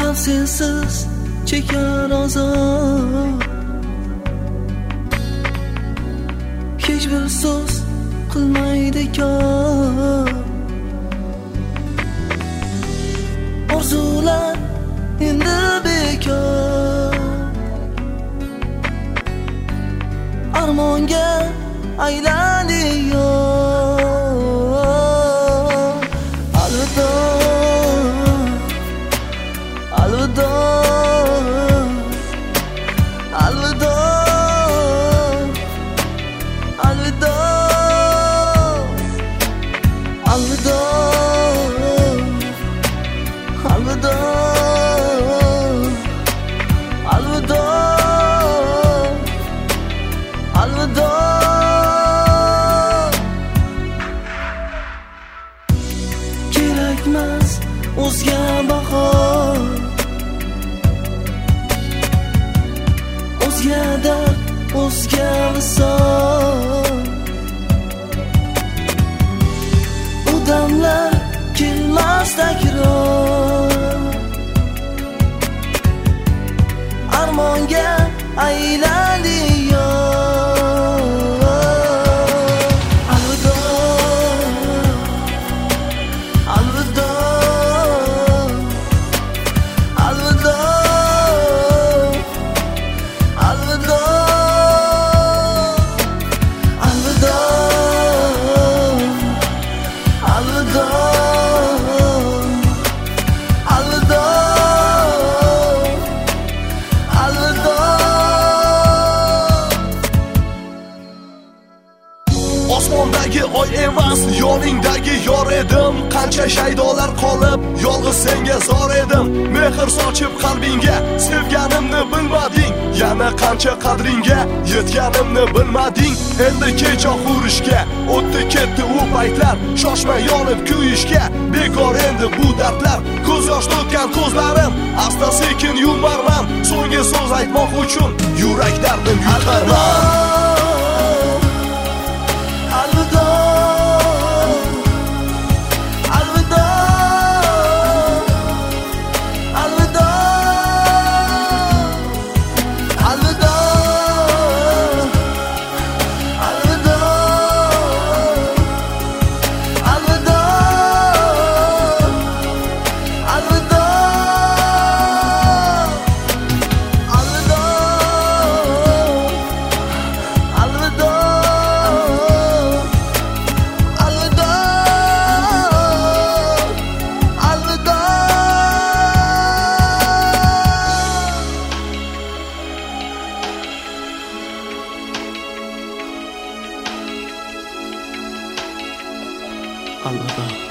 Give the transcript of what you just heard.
Olam sensiz chekar azob, hech bir so'z qilmaydi kor. Orzular endi bekor, armonga aylandi yo'l. Alvido, alvido, alvido, alvido, alvido, alvido, alvido, alvido. Kerakmas o'zga bahor, o'zga dard, o'zga visol. Bu damlar kelmas takror, armonga aylandi yo'l. Alvido, alvido, alvido, alvido, alvido, alvido, alvido, alvido. Osmondagi oy emas, yoningdagi yor edim. Qancha shaydolar qolib, yolg'iz senga zor edim. Mehr sochib qalbingga, sevganimni bilmading. Yana qancha qadringga yetganimni bilmading. Endi kecha xurishga o'tdi ketdi u paytlar. Shoshma yonib kuyishga, bekor endi bu dardlar. Ko'z yosh to'kkan ko'zlarim asta sekin yumarman. So'nggi so'z aytmoq uchun yurak dardim yutarman. Alvido, alvido, alvido, alvido, alvido, alvido, alvido, alvido, alvido. Alvido.